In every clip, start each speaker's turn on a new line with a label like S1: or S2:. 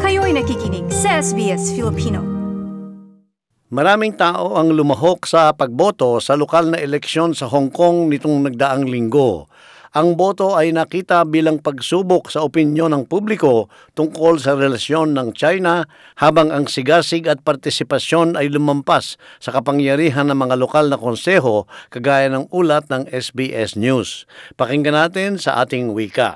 S1: Kayo'y nakikinig sa SBS Filipino.
S2: Maraming tao ang lumahok sa pagboto sa lokal na eleksyon sa Hong Kong nitong nagdaang linggo. Ang boto ay nakita bilang pagsubok sa opinyon ng publiko tungkol sa relasyon ng China, habang ang sigasig at partisipasyon ay lumampas sa kapangyarihan ng mga lokal na konseho, kagaya ng ulat ng SBS News. Pakinggan natin sa ating wika.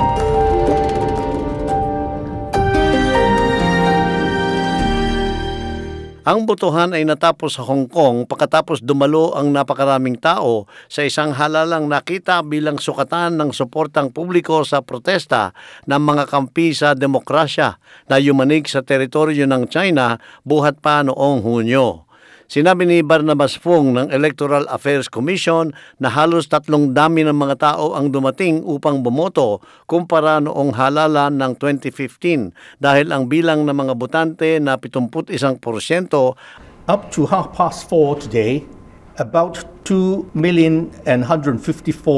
S2: Ang botohan ay natapos sa Hong Kong pagkatapos dumalo ang napakaraming tao sa isang halalang nakita bilang sukatan ng suportang publiko sa protesta ng mga kampi sa demokrasya na yumanig sa teritoryo ng China buhat pa noong Hunyo. Sinabi ni Barnabas Fung ng Electoral Affairs Commission na halos 3 dami ng mga tao ang dumating upang bumoto kumpara noong halalan ng 2015 dahil ang bilang ng mga botante na 71%.
S3: Up to 4:30 today, about 2,154,000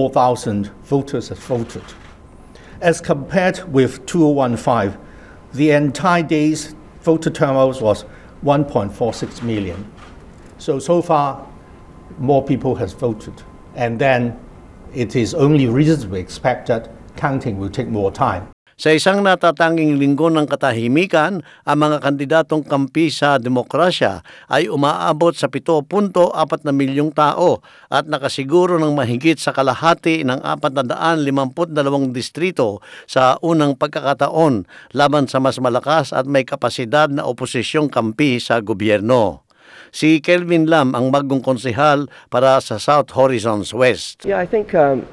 S3: voters have voted. As compared with 2015, the entire day's voter turnout was 1.46 million. So far, more people has voted. And then it is only reasonably expected counting will take more time.
S2: Sa isang natatanging linggo ng katahimikan, ang mga kandidatong kampi sa demokrasya ay umaabot sa 7.4 milyong tao at nakasiguro ng mahigit sa kalahati ng 452 distrito sa unang pagkakataon laban sa mas malakas at may kapasidad na oposisyong kampi sa gobyerno. Si Kelvin Lam ang bagong konsehal para sa South Horizons West.
S4: Yeah, I think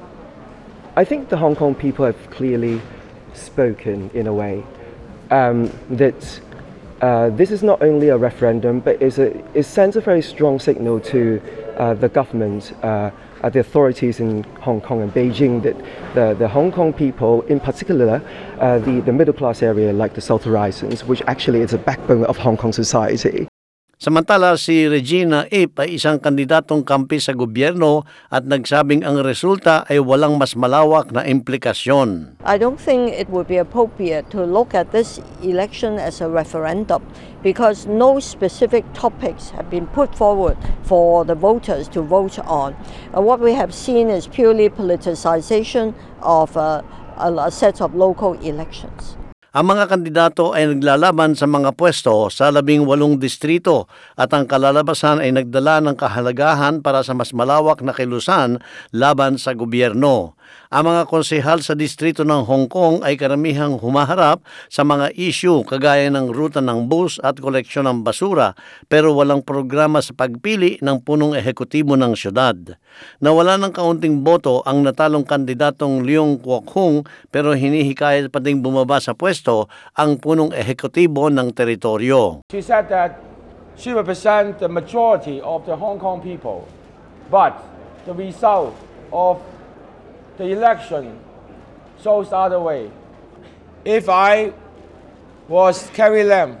S4: the Hong Kong people have clearly spoken in a way that this is not only a referendum, but it sends a very strong signal to the government, the authorities in Hong Kong and Beijing, that the Hong Kong people, in particular, the middle class area like the South Horizons, which actually is a backbone of Hong Kong society.
S2: Samantala, si Regina Ip ay isang kandidatong kampi sa gobyerno at nagsabing ang resulta ay walang mas malawak na implikasyon.
S5: I don't think it would be appropriate to look at this election as a referendum because no specific topics have been put forward for the voters to vote on. What we have seen is purely politicization of a set of local elections.
S2: Ang mga kandidato ay naglalaban sa mga pwesto sa 18 distrito at ang kalalabasan ay nagdala ng kahalagahan para sa mas malawak na kilusan laban sa gobyerno. Ang mga konsehal sa distrito ng Hong Kong ay karamihang humaharap sa mga issue kagaya ng ruta ng bus at koleksyon ng basura, pero walang programa sa pagpili ng punong ehekutibo ng syudad. Nawala ng kaunting boto ang natalong kandidatong Leung Kwok-hung, pero hinihikayat pa ding bumaba sa pwesto ang punong ehekutibo ng teritoryo.
S6: She said that she represents the majority of the Hong Kong people, but the result of the election shows the other way. If I was Carrie Lam,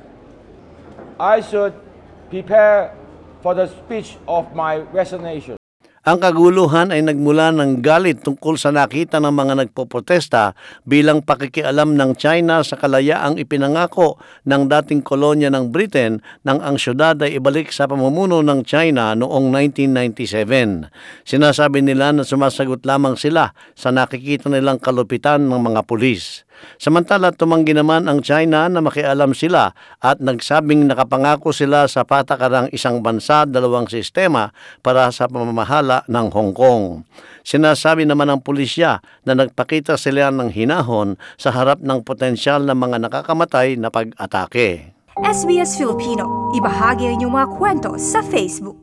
S6: I should prepare for the speech of my resignation.
S2: Ang kaguluhan ay nagmula ng galit tungkol sa nakita ng mga nagpoprotesta bilang pakikialam ng China sa kalayaang ipinangako ng dating kolonya ng Britain nang ang syudad ay ibalik sa pamumuno ng China noong 1997. Sinasabi nila na sumasagot lamang sila sa nakikita nilang kalupitan ng mga pulis. Samantala, tumanggi naman ang China na makialam sila at nagsabing nakapangako sila sa patakarang isang bansa, dalawang sistema para sa pamamahala ng Hong Kong. Sinasabi naman ng pulisya na nagpakita sila ng hinahon sa harap ng potensyal na mga nakakamatay na pag-atake.
S1: SBS Filipino, ibahagi ang inyong mga kwento sa Facebook.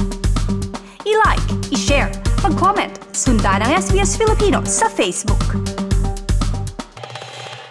S1: I-like, i-share, mag-comment, sundan ang SBS Filipino sa Facebook.